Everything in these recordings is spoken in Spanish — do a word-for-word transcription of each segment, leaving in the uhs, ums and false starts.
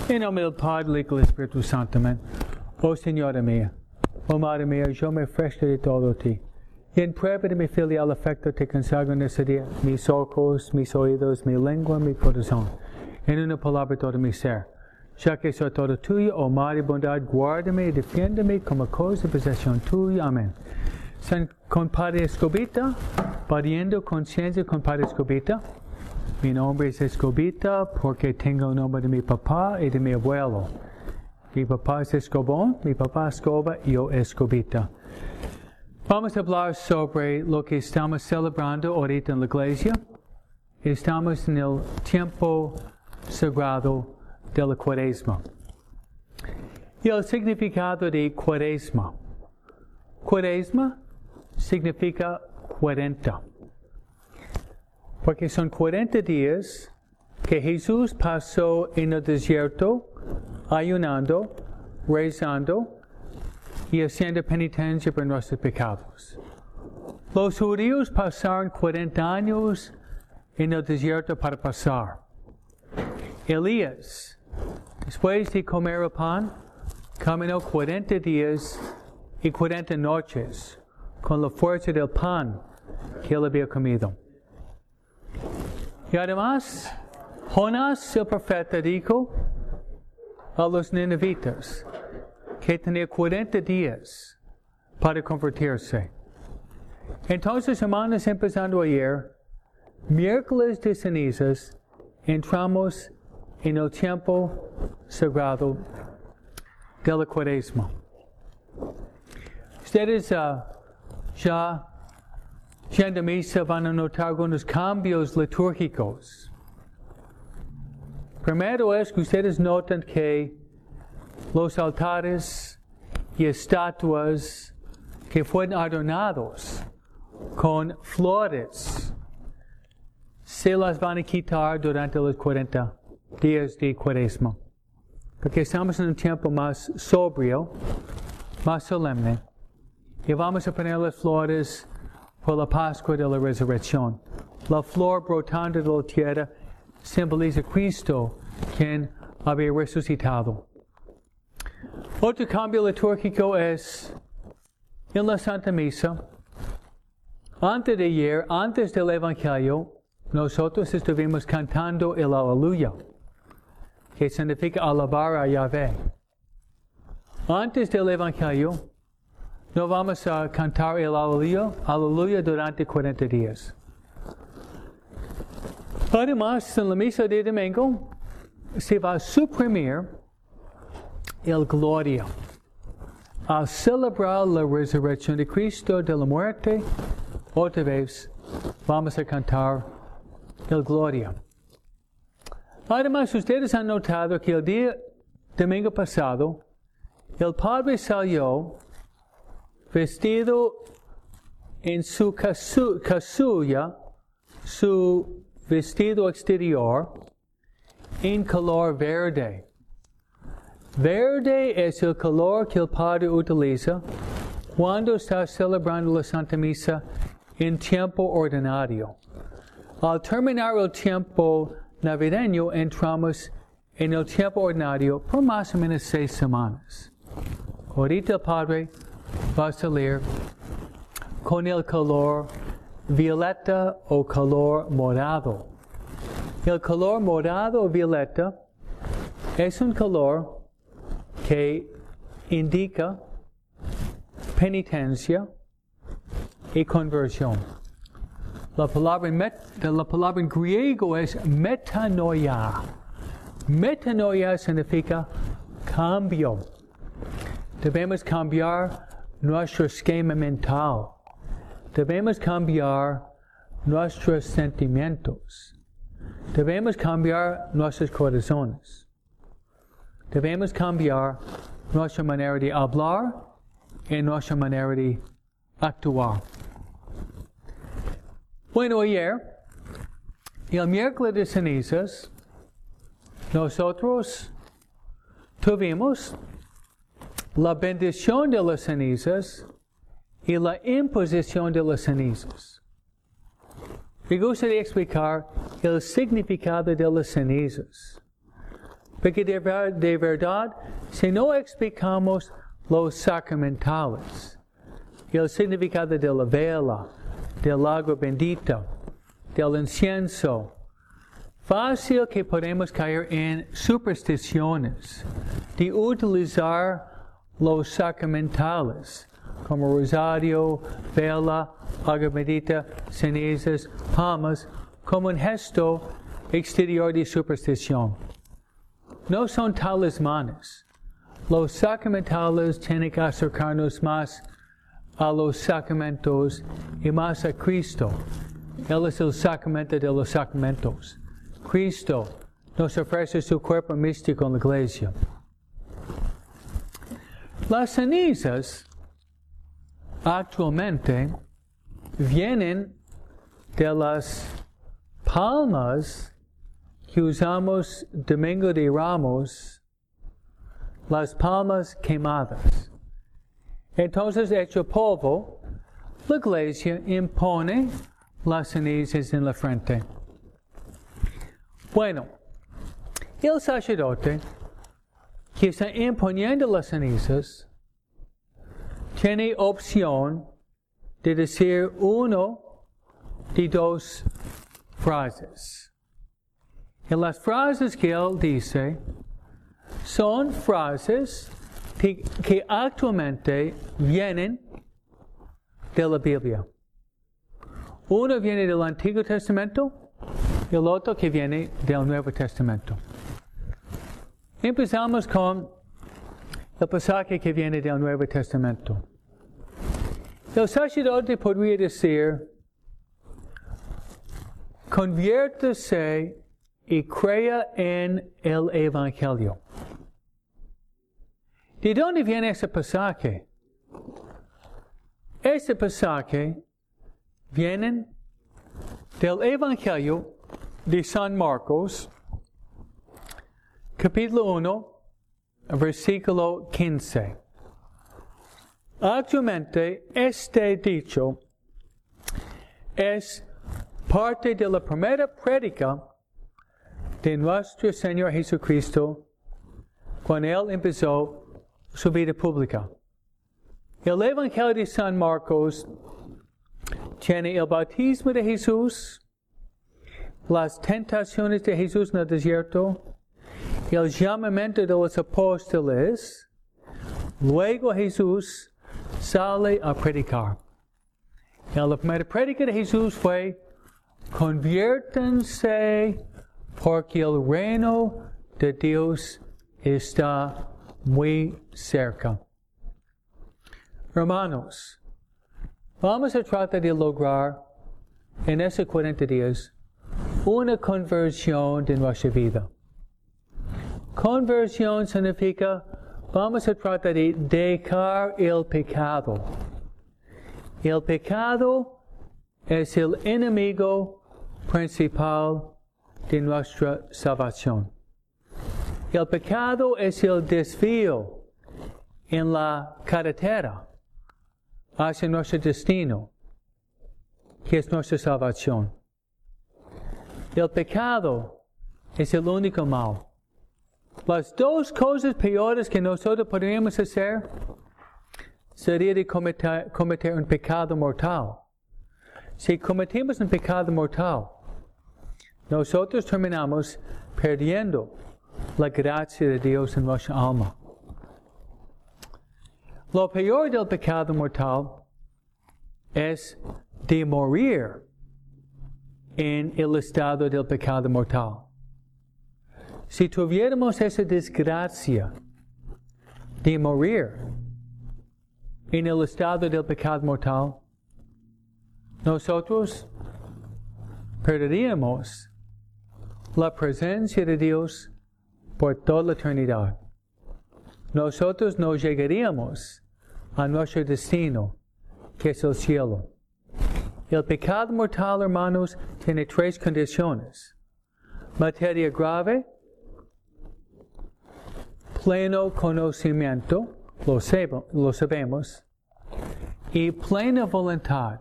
En nombre del Padre, del Hijo y del Espíritu Santo, amén. Oh Señora mía, oh Madre mía, yo me ofrezco de todo a ti. Y en prueba de mi filial afecto te consagro en ese día mis ojos, mis oídos, mi lengua, mi corazón. En una palabra todo mi ser. Ya que soy todo tuyo, oh Madre bondad, guárdame y defiéndeme como cosa de posesión tuya. Amén. San con Padre Escobita, pariendo conciencia con Padre Escobita. Mi nombre es Escobita porque tengo el nombre de mi papá y de mi abuelo. Mi papá es Escobón, mi papá Escoba y yo Escobita. Vamos a hablar sobre lo que estamos celebrando ahorita en la iglesia. Estamos en el tiempo sagrado de la Cuaresma. Y el significado de Cuaresma. Cuaresma significa cuarenta. Porque son cuarenta días que Jesús pasó en el desierto, ayunando, rezando y haciendo penitencia por nuestros pecados. Los judíos pasaron cuarenta años en el desierto para pasar. Elías, después de comer el pan, caminó cuarenta días y cuarenta noches con la fuerza del pan que él había comido. Y además, Jonás el profeta dijo a los ninivitas que tenía cuarenta días para convertirse. Entonces, hermanos, empezando ayer, miércoles de cenizas, entramos en el tiempo sagrado de la Cuaresma. Ustedes uh, ya yendo a misa van a notar algunos cambios litúrgicos. Primero es que ustedes notan que los altares y estatuas que fueron adornados con flores se las van a quitar durante los cuarenta días de Cuaresma. Porque estamos en un tiempo más sobrio, más solemne, y vamos a poner las flores por la Pascua de la Resurrección. La flor brotando de la tierra simboliza a Cristo, quien había resucitado. Otro cambio litúrgico es en la Santa Misa. Antes de ayer, antes del Evangelio, nosotros estuvimos cantando el Aleluya, que significa alabar a Yahvé. Antes del Evangelio, no vamos a cantar el Aleluya, Aleluya durante cuarenta días. Además, en la misa de domingo, se va a suprimir el Gloria. Al celebrar la resurrección de Cristo de la muerte, otra vez vamos a cantar el Gloria. Además, ustedes han notado que el día domingo pasado, el Padre salió vestido en su casu- casulla, su vestido exterior, en color verde. Verde es el color que el Padre utiliza cuando está celebrando la Santa Misa en tiempo ordinario. Al terminar el tiempo navideño, entramos en el tiempo ordinario por más o menos seis semanas. Ahorita el Padre va a salir con el color violeta o color morado. El color morado o violeta es un color que indica penitencia y conversión. La palabra, met, la palabra en griego es metanoia. Metanoia significa cambio. Debemos cambiar nuestro esquema mental. Debemos cambiar nuestros sentimientos. Debemos cambiar nuestros corazones. Debemos cambiar nuestra manera de hablar y nuestra manera de actuar. Bueno, ayer, el miércoles de cenizas, nosotros tuvimos la bendición de las cenizas y la imposición de las cenizas. Me gustaría explicar el significado de las cenizas. Porque de, de verdad, si no explicamos los sacramentales, el significado de la vela, del agua bendita, del incienso, fácil que podemos caer en supersticiones de utilizar los sacramentales como rosario, vela, agua bendita, cenizas, palmas, como un gesto exterior de superstición. No son talismanes. Los sacramentales tienen que acercarnos más a los sacramentos y más a Cristo. Él es el sacramento de los sacramentos. Cristo nos ofrece su cuerpo místico en la iglesia. Las cenizas actualmente vienen de las palmas que usamos Domingo de Ramos, las palmas quemadas. Entonces, hecho polvo, la iglesia impone las cenizas en la frente. Bueno, el sacerdote que está imponiendo las cenizas tiene opción de decir uno de dos frases. Y las frases que él dice son frases que, que actualmente vienen de la Biblia. Uno viene del Antiguo Testamento y el otro que viene del Nuevo Testamento. Empezamos con el pasaje que viene del Nuevo Testamento. El sacerdote podría decir, conviértase y crea en el Evangelio. ¿De dónde viene ese pasaje? Ese pasaje viene del Evangelio de San Marcos, capítulo uno, versículo quince. Actualmente, este dicho es parte de la primera prédica de nuestro Señor Jesucristo cuando Él empezó su vida pública. El Evangelio de San Marcos tiene el bautismo de Jesús, las tentaciones de Jesús en el desierto, el llamamiento de los apóstoles, luego Jesús sale a predicar. Y la primera prédica de Jesús fue, conviértanse porque el reino de Dios está muy cerca. Hermanos, vamos a tratar de lograr en esos cuarenta días una conversión de nuestra vida. Conversión significa vamos a tratar de dejar el pecado. El pecado es el enemigo principal de nuestra salvación. El pecado es el desvío en la carretera hacia nuestro destino, que es nuestra salvación. El pecado es el único mal. Las dos cosas peores que nosotros podríamos hacer sería de cometer, cometer un pecado mortal. Si cometemos un pecado mortal, nosotros terminamos perdiendo la gracia de Dios en nuestra alma. Lo peor del pecado mortal es de morir en el estado del pecado mortal. Si tuviéramos esa desgracia de morir en el estado del pecado mortal, nosotros perderíamos la presencia de Dios por toda la eternidad. Nosotros no llegaríamos a nuestro destino, que es el cielo. El pecado mortal, hermanos, tiene tres condiciones. Materia grave, pleno conocimiento, lo, sab- lo sabemos, y plena voluntad.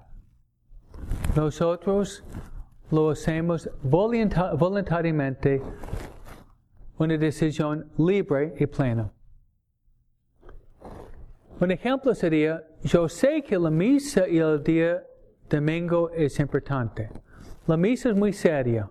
Nosotros lo hacemos volunta- voluntariamente una decisión libre y plena. Un ejemplo sería, yo sé que la misa y el día domingo es importante. La misa es muy seria.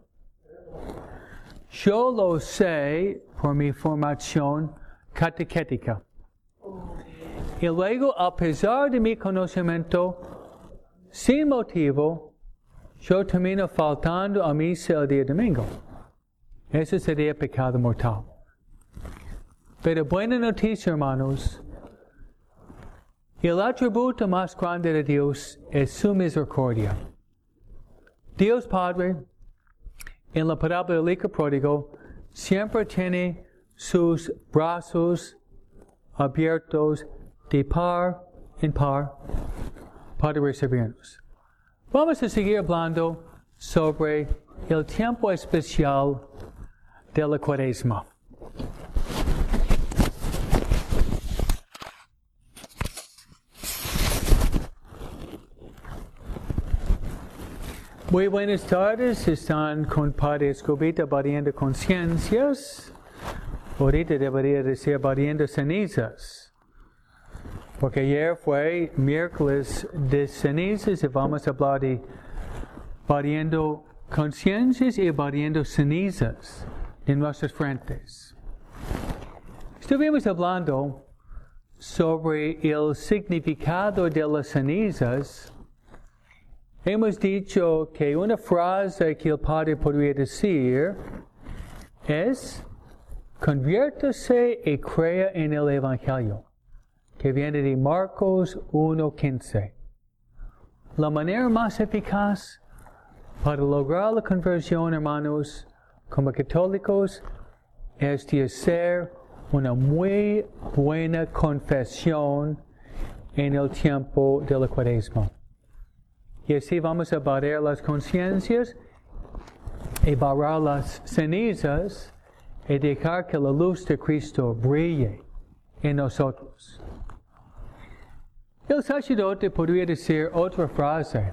Yo lo sé por mi formación catequética. Y luego, a pesar de mi conocimiento, sin motivo, yo termino faltando a misa el día domingo. Eso sería pecado mortal. Pero buena noticia, hermanos. El atributo más grande de Dios es su misericordia. Dios Padre, en la parábola del hijo pródigo, siempre tiene sus brazos abiertos de par en par para recibirnos. Vamos a seguir hablando sobre el tiempo especial de la Cuaresma. Muy buenas tardes, están con Padre Escobita batiendo conciencias. Ahorita debería decir batiendo cenizas. Porque ayer fue miércoles de cenizas y vamos a hablar de batiendo conciencias y batiendo cenizas en nuestras frentes. Estuvimos hablando sobre el significado de las cenizas. Hemos dicho que una frase que el Padre podría decir es, conviértase y crea en el Evangelio, que viene de Marcos uno quince. La manera más eficaz para lograr la conversión, hermanos, como católicos, es de hacer una muy buena confesión en el tiempo de la Cuaresma. Y así vamos a barrer las conciencias y barrar las cenizas y dejar que la luz de Cristo brille en nosotros. El sacerdote podría decir otra frase.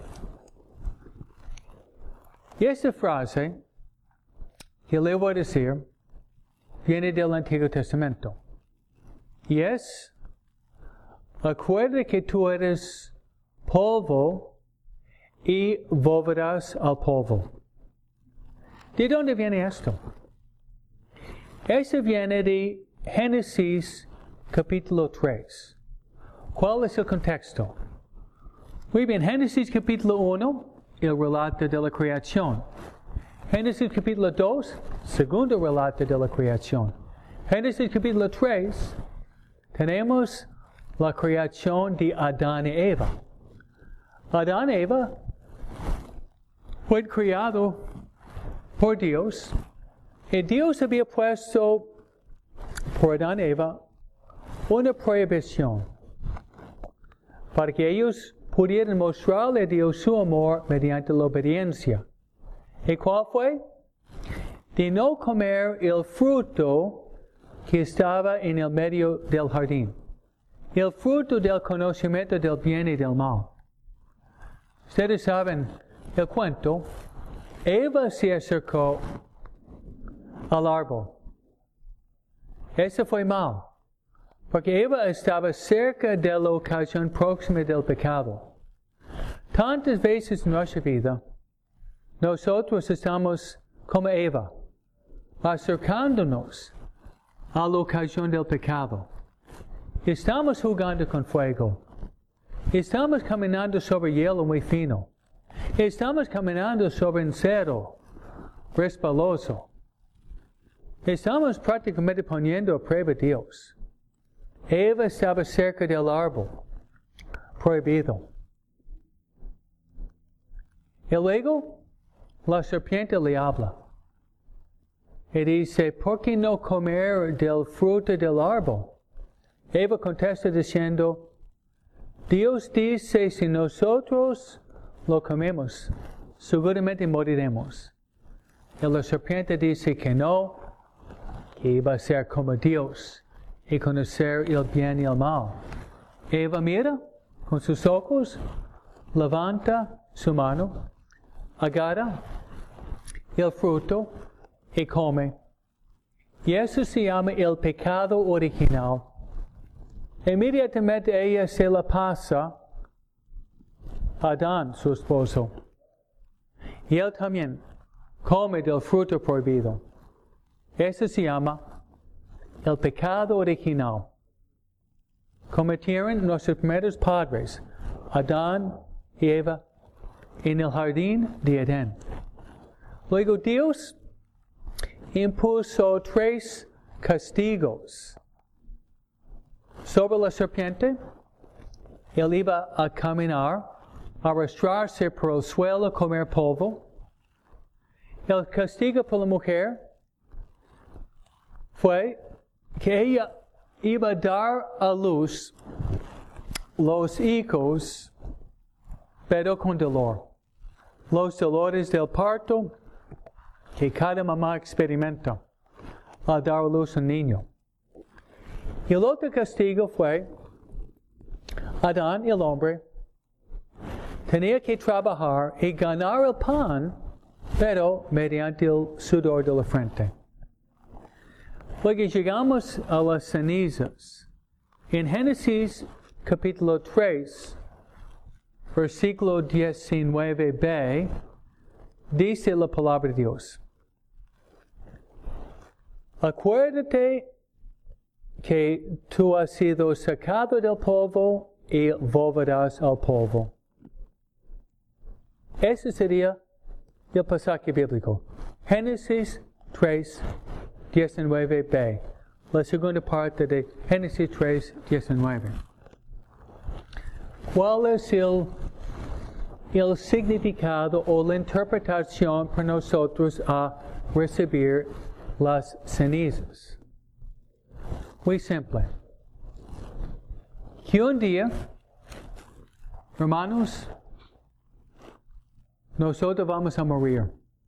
Y esta frase que le voy a decir viene del Antiguo Testamento. Y es, acuérdate que tú eres polvo y volverás al polvo. ¿De dónde viene esto? Eso viene de Génesis capítulo tres. ¿Cuál es el contexto? Muy bien, Génesis capítulo uno, el relato de la creación. Génesis capítulo dos, segundo relato de la creación. Génesis capítulo tres, tenemos la creación de Adán y Eva. Adán y Eva fue creado por Dios, y Dios había puesto por Adán y Eva una prohibición para que ellos pudieran mostrarle a Dios su amor mediante la obediencia. ¿Y cuál fue? De no comer el fruto que estaba en el medio del jardín, el fruto del conocimiento del bien y del mal. Ustedes saben el cuento. Eva se acercó al árbol. Eso fue mal, porque Eva estaba cerca de la ocasión próxima del pecado. Tantas veces en nuestra vida, nosotros estamos como Eva, acercándonos a la ocasión del pecado. Estamos jugando con fuego. Estamos caminando sobre hielo muy fino. Estamos caminando sobre un cero resbaloso. Estamos prácticamente poniendo a prueba a Dios. Eva estaba cerca del árbol prohibido. Y luego, la serpiente le habla. Y dice, ¿por qué no comer del fruto del árbol? Eva contesta diciendo, Dios dice, si nosotros lo comemos, seguramente moriremos. Y la serpiente dice que no, que iba a ser como Dios y conocer el bien y el mal. Eva mira con sus ojos, levanta su mano, agarra el fruto y come. Y eso se llama el pecado original. Inmediatamente ella se la pasa a Adán, su esposo. Y él también come del fruto prohibido. Eso se llama el pecado original. Cometieron nuestros primeros padres, Adán y Eva, en el jardín de Edén. Luego Dios impuso tres castigos sobre la serpiente. Él iba a caminar, a arrastrarse por el suelo, a comer polvo. El castigo por la mujer fue que ella iba a dar a luz los hijos, pero con dolor. Los dolores del parto que cada mamá experimenta al dar a luz a un niño. Y el otro castigo fue, Adán, el hombre, tenía que trabajar y ganar el pan, pero mediante el sudor de la frente. Luego llegamos a las cenizas. En Génesis capítulo tres, versículo diecinueve b, dice la palabra de Dios: acuérdate que tú has sido sacado del polvo y volverás al polvo. Ese sería el pasaje bíblico. Génesis tres, diecinueve b. La segunda parte de Génesis tres, diecinueve. ¿Cuál es el, el significado o la interpretación para nosotros a recibir las cenizas? Muy simple. Que un día, hermanos, nosotros vamos a morir.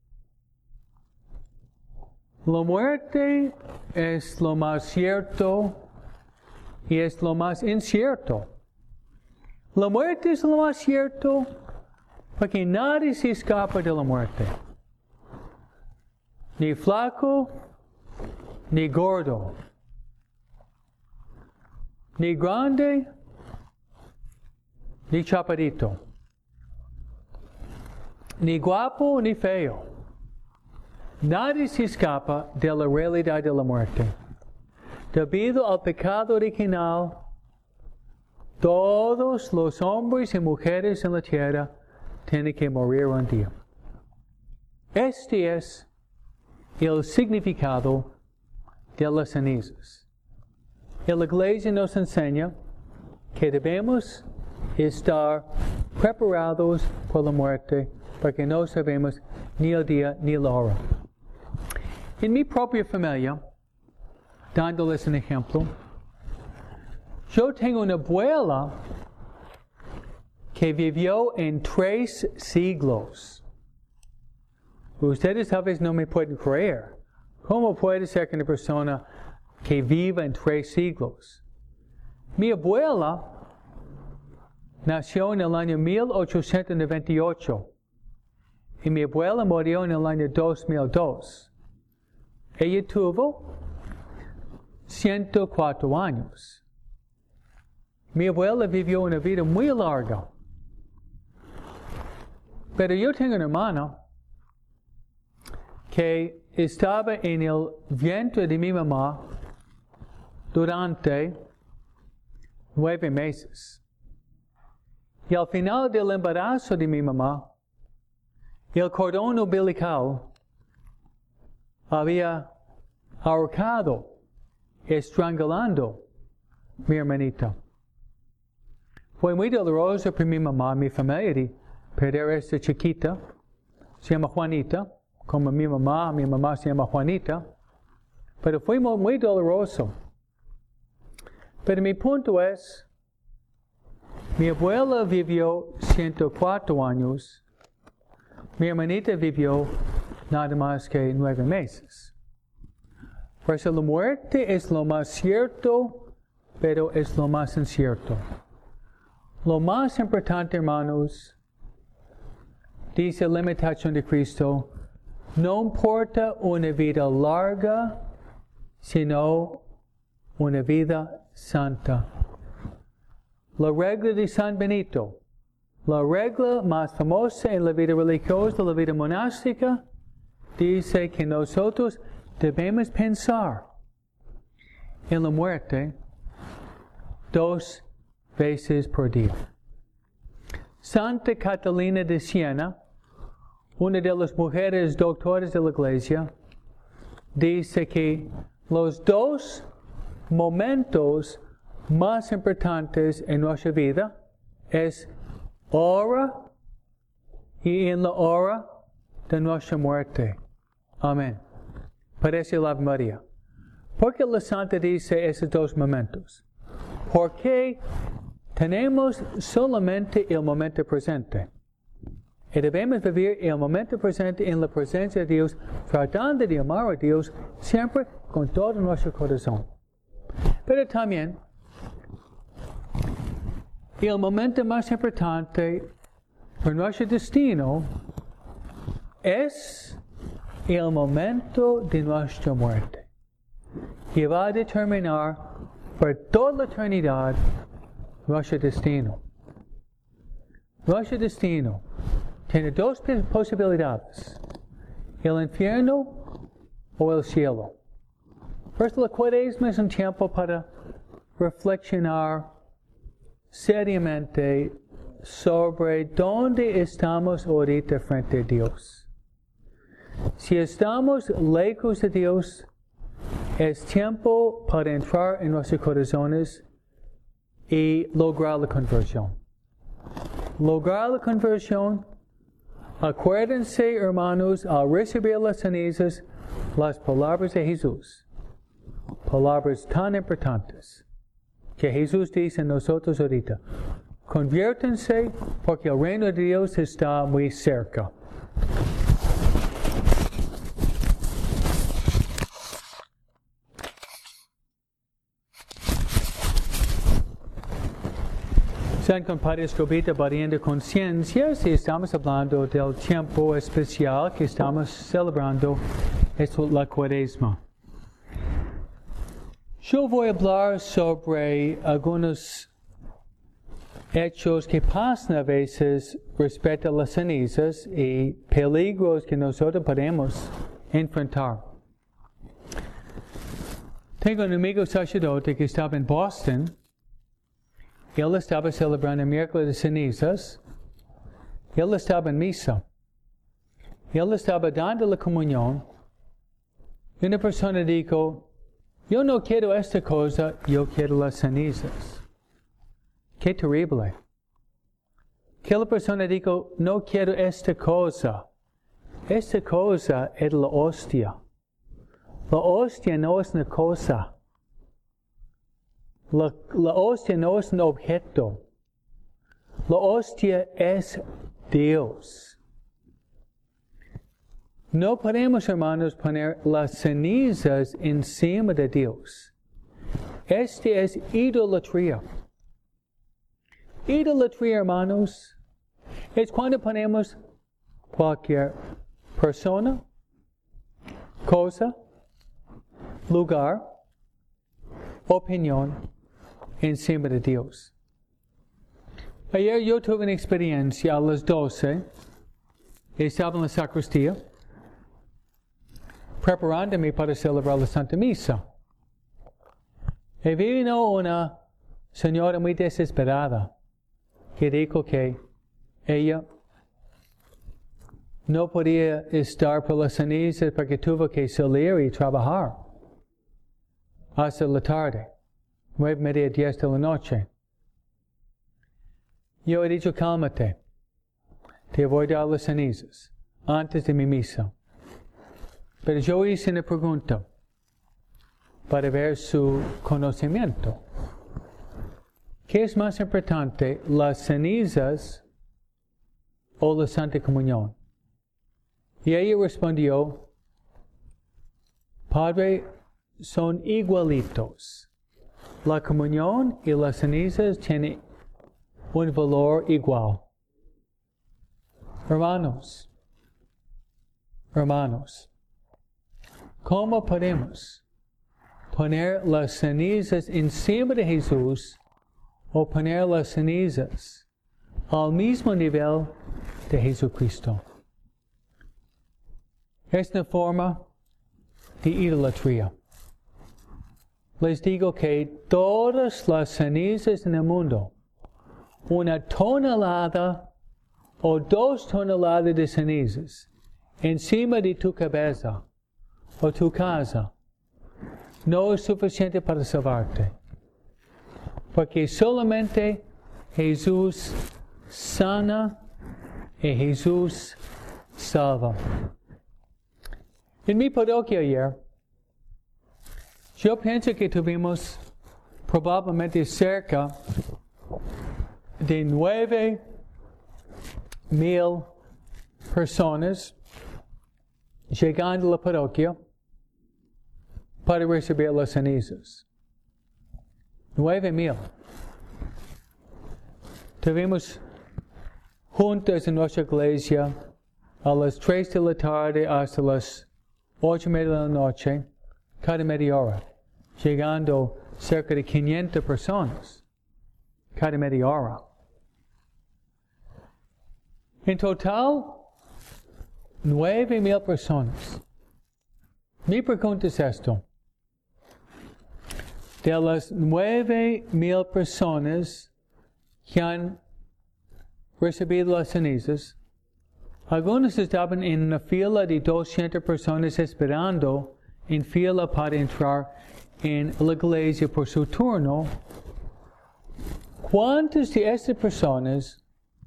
La muerte es lo más cierto y es lo más incierto. La muerte es lo más cierto porque nadie se escapa de la muerte. Ni flaco, ni gordo. Ni grande, ni chaparrito. Ni guapo, ni feo. Nadie se escapa de la realidad de la muerte. Debido al pecado original, todos los hombres y mujeres en la tierra tienen que morir un día. Este es el significado de las cenizas. Y la Iglesia nos enseña que debemos estar preparados por la muerte porque no sabemos ni el día ni la hora. En mi propia familia, dándoles un ejemplo, yo tengo una abuela que vivió en tres siglos. Ustedes a veces no me pueden creer. ¿Cómo puede ser que una persona que viva en tres siglos? Mi abuela nació en el año mil ochocientos noventa y ocho y mi abuela murió en el año dos mil dos. Ella tuvo ciento cuatro años. Mi abuela vivió una vida muy larga. Pero yo tengo una hermana que estaba en el vientre de mi mamá durante nueve meses. Y al final del embarazo de mi mamá, el cordón umbilical había ahorcado, estrangulando mi hermanita. Fue muy doloroso para mi mamá, mi familia, perder a esta chiquita. Se llama Juanita, como mi mamá, mi mamá se llama Juanita. Pero fue muy, muy doloroso. Pero mi punto es, mi abuela vivió ciento cuatro años, mi hermanita vivió nada más que nueve meses. Por eso la muerte es lo más cierto, pero es lo más incierto. Lo más importante, hermanos, dice la imitación de Cristo, no importa una vida larga sino una vida santa. La regla de San Benito, la regla más famosa en la vida religiosa, la vida monástica, dice que nosotros debemos pensar en la muerte dos veces por día. Santa Catalina de Siena, una de las mujeres doctoras de la Iglesia, dice que los dos momentos más importantes en nuestra vida es ahora y en la hora de nuestra muerte. Amén. Parece la Ave María. ¿Por qué la Santa dice esos dos momentos? Porque tenemos solamente el momento presente. Y debemos vivir el momento presente en la presencia de Dios, tratando de amar a Dios siempre con todo nuestro corazón. Pero también, el momento más importante para nuestro destino es el momento de nuestra muerte, que va a determinar por toda la eternidad nuestro destino. Nuestro destino tiene dos posibilidades: el infierno o el cielo. Por eso la Cuaresma es un tiempo para reflexionar seriamente sobre dónde estamos ahorita frente a Dios. Si estamos lejos de Dios, es tiempo para entrar en nuestros corazones y lograr la conversión. Lograr la conversión. Acuérdense, hermanos, al recibir las cenizas, las palabras de Jesús. Palabras tan importantes que Jesús dice a nosotros ahorita. Conviértanse porque el reino de Dios está muy cerca. San Compadre Escobita, variando conciencia, si estamos hablando del tiempo especial que estamos celebrando, es la Cuaresma. Yo voy a hablar sobre algunos hechos que pasan a veces respecto a las cenizas y peligros que nosotros podemos enfrentar. Tengo un amigo sacerdote que estaba en Boston. Él estaba celebrando el miércoles de cenizas. Él estaba en misa. Él estaba dando la comunión. Y una persona dijo, yo no quiero esta cosa, yo quiero las cenizas. Qué terrible. Que la persona dijo, no quiero esta cosa. Esta cosa es la hostia. La hostia no es una cosa. La, la hostia no es un objeto. La hostia es Dios. No podemos, hermanos, poner las cenizas encima de Dios. Este es idolatría. Idolatría, hermanos, es cuando ponemos cualquier persona, cosa, lugar, opinión encima de Dios. Ayer yo tuve una experiencia a las doce. Estaba en la sacristía preparándome para celebrar la Santa Misa. Y vino una señora muy desesperada que dijo que ella no podía estar por las cenizas porque tuvo que salir y trabajar hasta la tarde, nueve, media, diez de la noche. Yo he dicho, cálmate, te voy a dar las cenizas antes de mi misa. Pero yo hice una pregunta para ver su conocimiento. ¿Qué es más importante, las cenizas o la Santa Comunión? Y ella respondió, Padre, son igualitos. La comunión y las cenizas tienen un valor igual. Hermanos, hermanos, ¿cómo podemos poner las cenizas encima de Jesús o poner las cenizas al mismo nivel de Jesucristo. Es una forma de idolatría. Les digo que todas las cenizas en el mundo, una tonelada o dos toneladas de cenizas encima de tu cabeza o tu casa, no es suficiente para salvarte. Porque solamente Jesús sana y Jesús salva. En mi parroquia ayer, yo pienso que tuvimos probablemente cerca de nueve mil personas llegando a la parroquia para recibir las cenizas. Nueve mil. Tuvimos juntas en nuestra iglesia a las tres de la tarde hasta las ocho y media de la noche, cada media hora, llegando cerca de quinientas personas cada media hora. En total, nueve mil personas. Mi pregunta es esto. De las nueve mil personas que han recibido las cenizas, algunos estaban en una fila de doscientas personas esperando en fila para entrar en la iglesia por su turno. ¿Cuántas de estas personas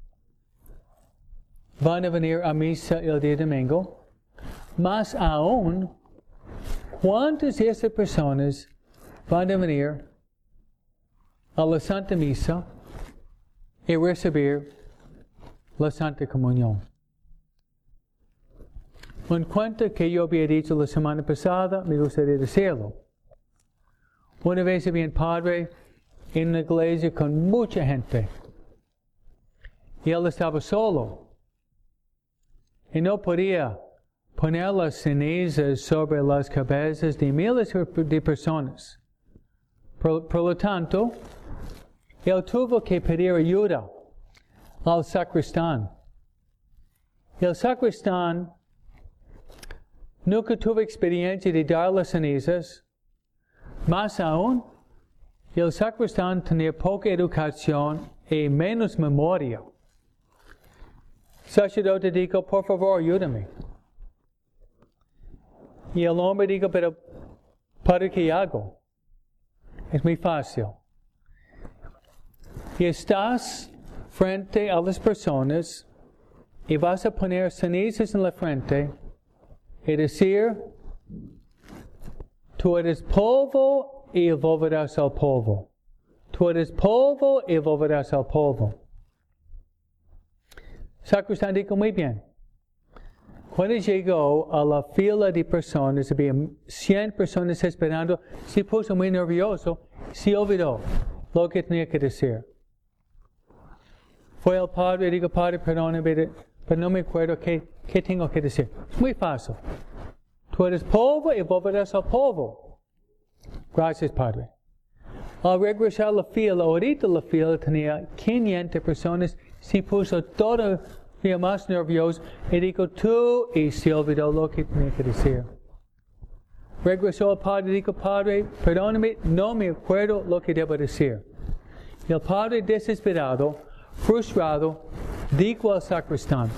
van a venir a misa el día domingo? Más aún, ¿cuántas de estas personas van a venir a la Santa Misa y recibir la Santa Comunión? Un cuento que yo había dicho la semana pasada, me gustaría decirlo. Una vez había un padre en una iglesia con mucha gente y él estaba solo y no podía poner las cenizas sobre las cabezas de miles de personas. Por, por lo tanto, él tuvo que pedir ayuda al sacristán. El sacristán nunca tuvo experiencia de dar las cenizas. Más aún, el sacristán tenía poca educación y menos memoria. El sacerdote dijo, por favor, ayúdame. Y el hombre dijo, pero ¿para qué hago? Es muy fácil. Y estás frente a las personas y vas a poner cenizas en la frente y decir, tú eres polvo y volverás al polvo. Tú eres polvo y volverás al polvo. Sacristán dijo, muy bien. Cuando llegó a la fila de personas, había cien personas esperando, se puso muy nervioso, se olvidó lo que tenía que decir. Fue al padre y dijo, padre, perdóname, pero no me acuerdo qué, qué tengo que decir. Es muy fácil. Tú eres polvo y volverás al polvo. Gracias, padre. Al regresar a la fila, ahorita la fila tenía quinientas personas, se puso todavía más nervioso y dijo, tú, y se olvidó lo que tenía que decir. Regresó al padre y dijo, padre, perdóname, no me acuerdo lo que debo decir. Y el padre, desesperado, frustrado, dijo al sacristán,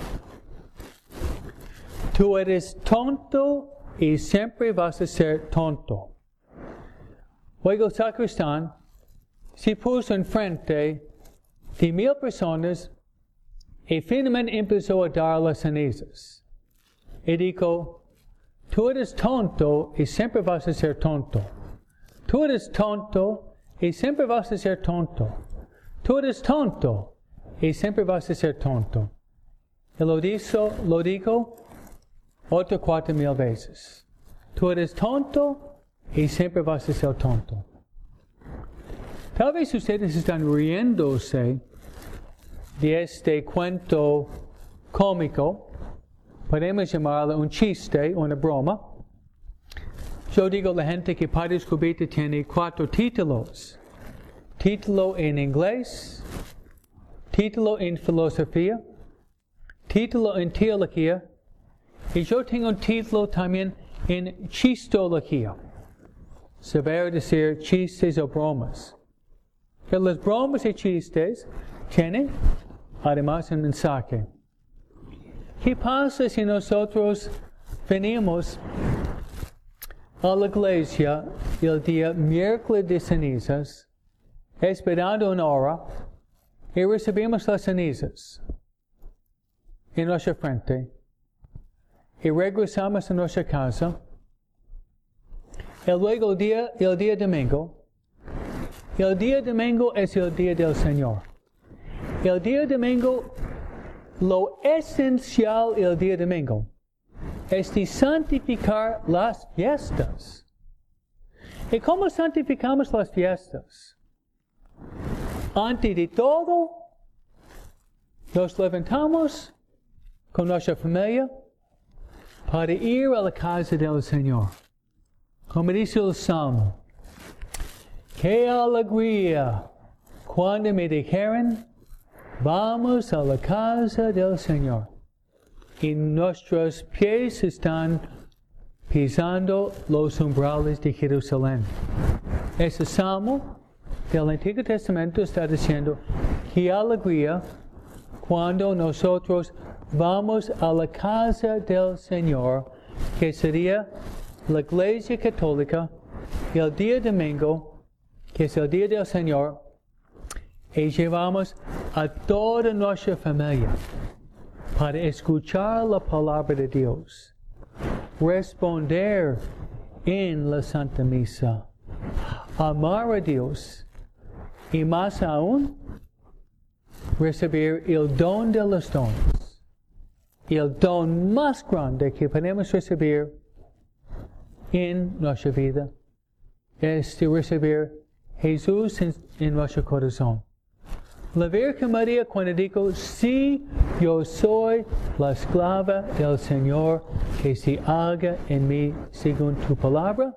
tú eres tonto y siempre vas a ser tonto. Luego el sacristán se puso enfrente de mil personas y finalmente empezó a dar las cenizas. Y dijo, tú eres tonto y siempre vas a ser tonto. Tú eres tonto y siempre vas a ser tonto. Tú eres tonto y siempre vas a ser tonto. Y lo dijo, lo dijo otras cuatro mil veces. Tú eres tonto y siempre vas a ser tonto. Tal vez ustedes están riéndose de este cuento cómico, podemos llamarlo un chiste, una broma, Yo digo la gente que Padre Escobita tiene cuatro títulos. Título en inglés, título en filosofía, título en teología, y yo tengo un título también en chistología. Saber decir chistes o bromas. Pero las bromas y chistes tienen además un mensaje. ¿Qué pasa si nosotros venimos a la iglesia el día miércoles de cenizas, esperando una hora, y recibimos las cenizas en nuestra frente, y regresamos a nuestra casa, y luego el día, el día domingo, el día domingo es el día del Señor. El día domingo, lo esencial del día domingo, es de santificar las fiestas. ¿Y cómo santificamos las fiestas? Antes de todo, nos levantamos con nuestra familia para ir a la casa del Señor. Como dice el Salmo, ¡qué alegría cuando me dijeron, vamos a la casa del Señor! Y nuestros pies están pisando los umbrales de Jerusalén. Ese salmo del Antiguo Testamento está diciendo, qué alegría cuando nosotros vamos a la casa del Señor, que sería la Iglesia Católica, el día domingo, que es el día del Señor, y llevamos a toda nuestra familia para escuchar la palabra de Dios, responder en la Santa Misa, amar a Dios y más aún recibir el don de los dones, el don más grande que podemos recibir en nuestra vida es de recibir Jesús en, en nuestro corazón. La Virgen María, cuando dijo, sí, yo soy la esclava del Señor, que se haga en mí según tu palabra,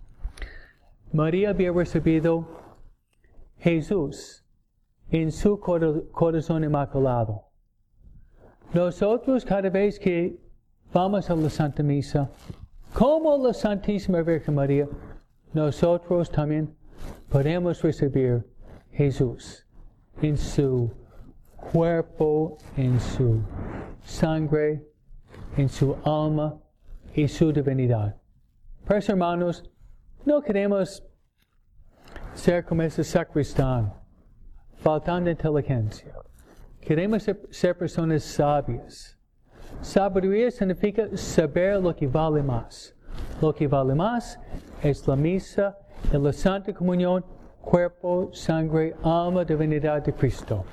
María había recibido Jesús en su corazón inmaculado. Nosotros, cada vez que vamos a la Santa Misa, como la Santísima Virgen María, nosotros también podemos recibir Jesús en su cuerpo, en su sangre, en su alma y su divinidad. Pues hermanos, no queremos ser como ese sacristán, faltando inteligencia. Queremos ser, ser personas sabias. Sabiduría significa saber lo que vale más. Lo que vale más es la misa y la Santa Comunión, cuerpo, sangre, alma, divinidad de Cristo.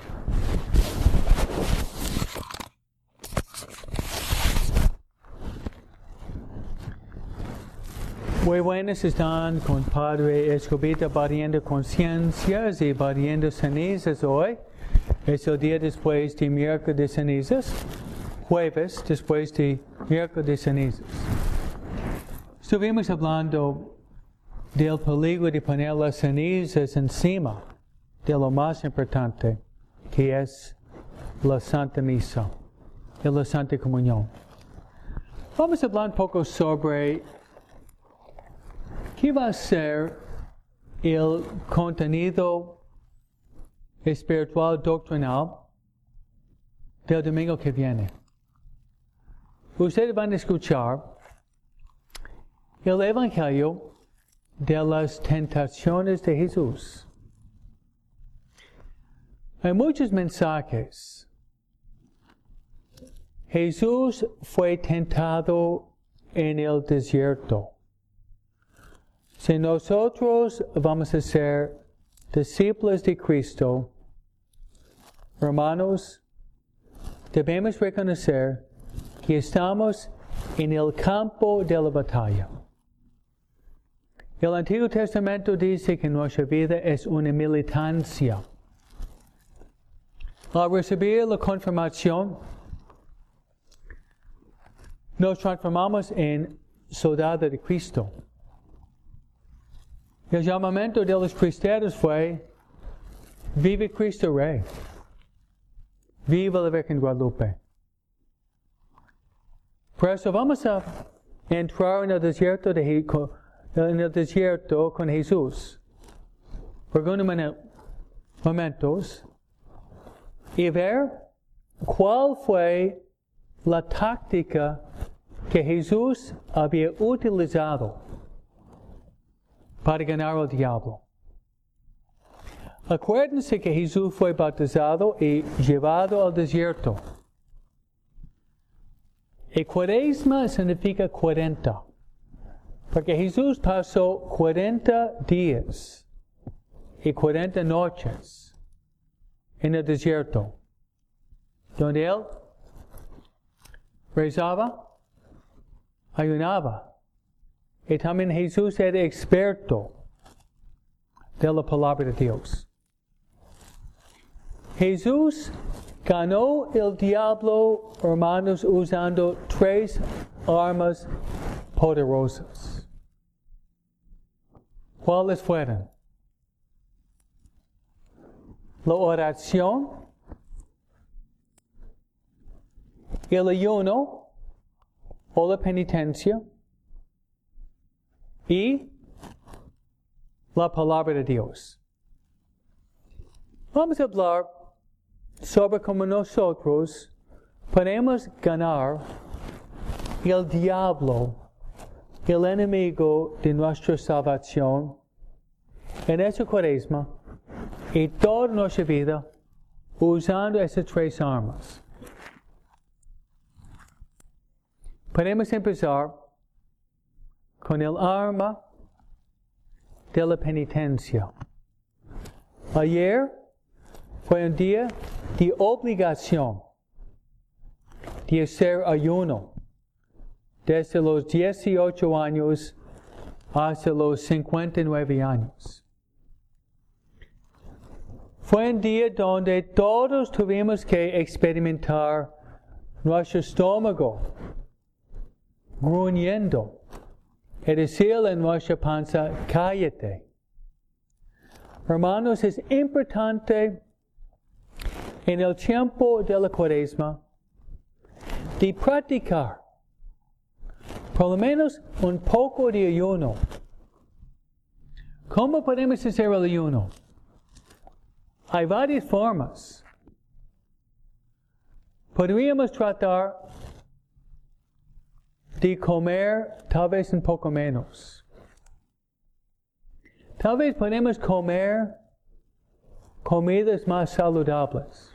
Muy buenas están con Padre Escobita barriendo conciencias y barriendo cenizas hoy. Es el día después de miércoles de cenizas. Jueves después de miércoles de cenizas. Estuvimos hablando del peligro de poner las cenizas encima de lo más importante, que es la Santa Misa y la Santa Comunión. Vamos a hablar un poco sobre qué va a ser el contenido espiritual doctrinal del domingo que viene. Ustedes van a escuchar el Evangelio de las tentaciones de Jesús. Hay muchos mensajes. Jesús fue tentado en el desierto. Si nosotros vamos a ser discípulos de Cristo, hermanos, debemos reconocer que estamos en el campo de la batalla. El Antiguo Testamento dice que nuestra vida es una militancia. Al recibir la confirmación, nos transformamos en soldados de Cristo. El llamamiento de los cristianos fue, vive Cristo Rey. Viva la Virgen Guadalupe. Por eso vamos a entrar en el desierto, de, en el desierto con Jesús por unos momentos y ver cuál fue la táctica que Jesús había utilizado para ganar al diablo. Acuérdense que Jesús fue bautizado y llevado al desierto. Y cuaresma significa cuarenta. Porque Jesús pasó cuarenta días y cuarenta noches en el desierto, donde Él rezaba, ayunaba. Y también Jesús era experto de la palabra de Dios. Jesús ganó el diablo, hermanos, usando tres armas poderosas. ¿Cuáles fueron? La oración, el ayuno o la penitencia y la palabra de Dios. Vamos a hablar sobre cómo nosotros podemos ganar el diablo, el enemigo de nuestra salvación, en esta cuaresma y toda nuestra vida, usando esas tres armas. Podemos empezar con el arma de la penitencia. Ayer fue un día de obligación de hacer ayuno desde los dieciocho años hasta los cincuenta y nueve años. Fue un día donde todos tuvimos que experimentar nuestro estómago gruñendo y decirle en nuestra panza, cállate. Hermanos, es importante en el tiempo de la cuaresma de practicar por lo menos un poco de ayuno. ¿Cómo podemos hacer el ayuno? Hay varias formas. Podríamos tratar de comer tal vez un poco menos. Tal vez podemos comer comidas más saludables.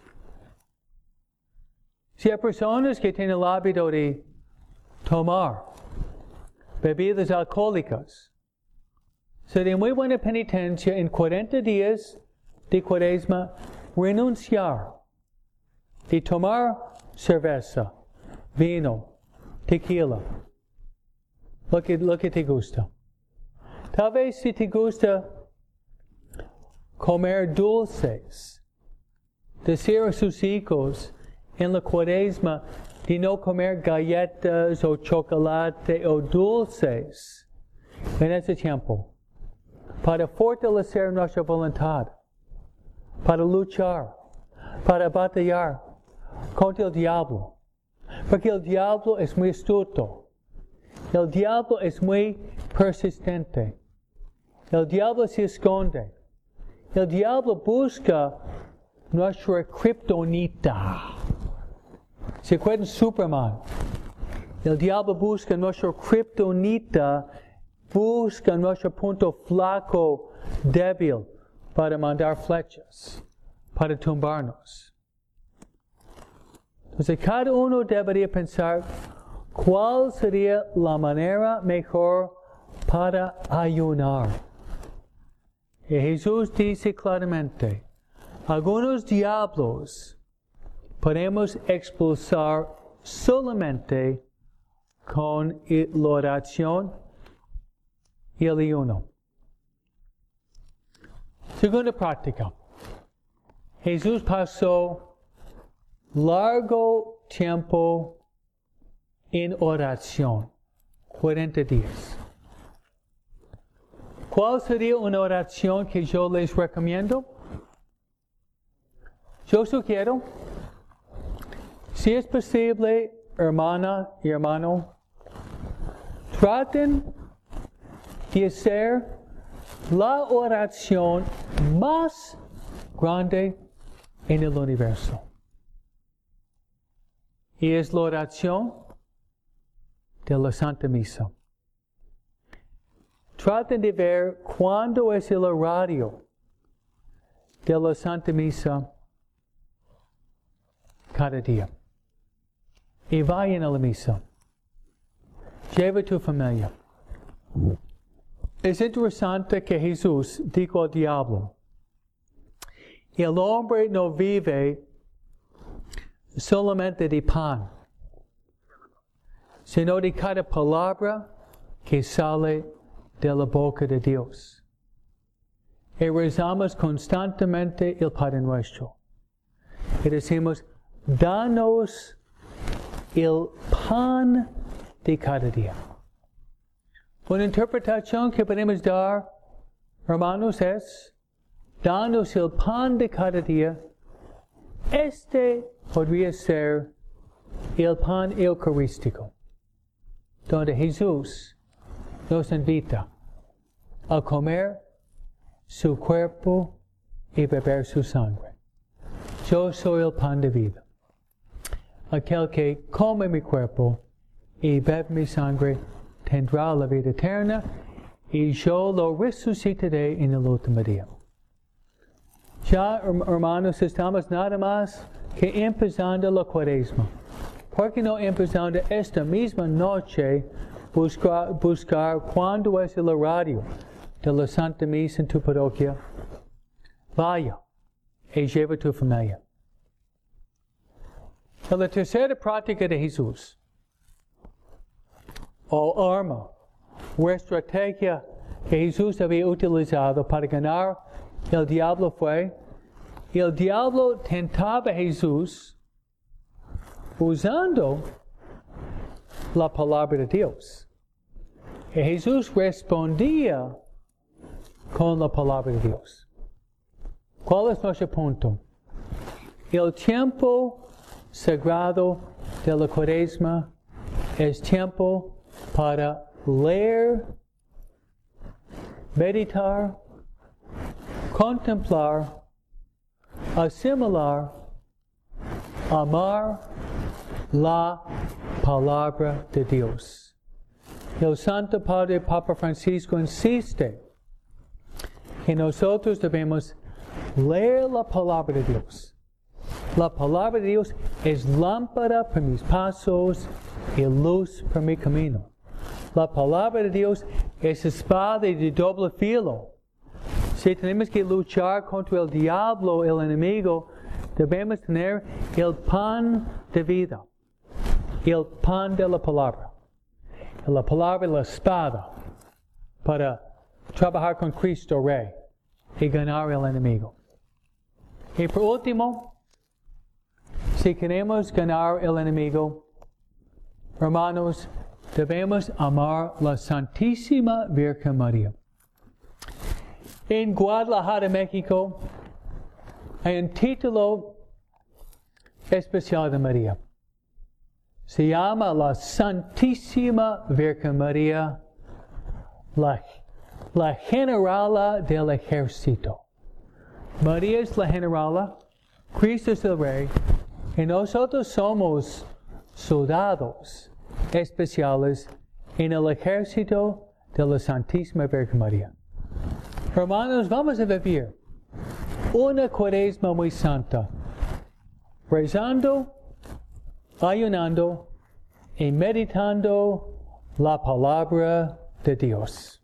Si hay personas que tienen el hábito de tomar bebidas alcohólicas, sería muy buena penitencia en cuarenta días de cuaresma renunciar de tomar cerveza, vino, tequila, lo que, lo que te gusta. Tal vez si te gusta comer dulces, decir a sus hijos en la cuaresma de no comer galletas o chocolate o dulces en ese tiempo, para fortalecer nuestra voluntad, para luchar, para batallar contra el diablo. Porque el diablo es muy astuto. El diablo es muy persistente. El diablo se esconde. El diablo busca nuestra kriptonita. ¿Se acuerdan Superman? El diablo busca nuestra kriptonita, busca nuestro punto flaco, débil, para mandar flechas, para tumbarnos. Entonces cada uno debería pensar cuál sería la manera mejor para ayunar. Y Jesús dice claramente, algunos diablos podemos expulsar solamente con la oración y el ayuno. Segunda práctica. Jesús pasó largo tiempo en oración, cuarenta días. ¿Cuál sería una oración que yo les recomiendo? Yo sugiero, si es posible, hermana y hermano, traten de hacer la oración más grande en el universo. Y es la oración de la Santa Misa. Traten de ver cuándo es el horario de la Santa Misa cada día. Y vayan a la misa. Lleva tu familia. Es interesante que Jesús dijo al diablo, el hombre no vive solamente de pan, sino de cada palabra que sale de la boca de Dios. Y rezamos constantemente el Padre Nuestro. Y decimos, danos el pan de cada día. Una interpretación que podemos dar, hermanos, es, danos el pan de cada día. Este podría ser el pan eucarístico, donde Jesús nos invita a comer su cuerpo y beber su sangre. Yo soy el pan de vida. Aquel que come mi cuerpo y bebe mi sangre tendrá la vida eterna, y yo lo resucitaré en el último día. Ya, hermanos, estamos nada más que empezando la cuaresma. ¿Por qué no empezando esta misma noche buscar, buscar cuándo es el horario de la Santa Misa en tu parroquia? Vaya y lleva tu familia. En la tercera práctica de Jesús, o arma, o estrategia que Jesús había utilizado para ganar el diablo fue, el diablo tentaba a Jesús usando la palabra de Dios. Y Jesús respondía con la palabra de Dios. ¿Cuál es nuestro punto? El tiempo sagrado de la Cuaresma es tiempo para leer, meditar, contemplar, asimilar, amar la palabra de Dios. El Santo Padre Papa Francisco insiste que nosotros debemos leer la palabra de Dios. La palabra de Dios es lámpara para mis pasos y luz para mi camino. La palabra de Dios es espada de doble filo. Si tenemos que luchar contra el diablo, el enemigo, debemos tener el pan de vida, el pan de la palabra. La palabra, la espada, para trabajar con Cristo Rey y ganar el enemigo. Y por último, si queremos ganar el enemigo, hermanos, debemos amar la Santísima Virgen María. En Guadalajara, México, hay un título especial de María. Se llama la Santísima Virgen María, la, la generala del ejército. María es la generala, Cristo es el rey, y nosotros somos soldados especiales en el ejército de la Santísima Virgen María. Hermanos, vamos a vivir una Cuaresma muy santa, rezando, ayunando y meditando la palabra de Dios.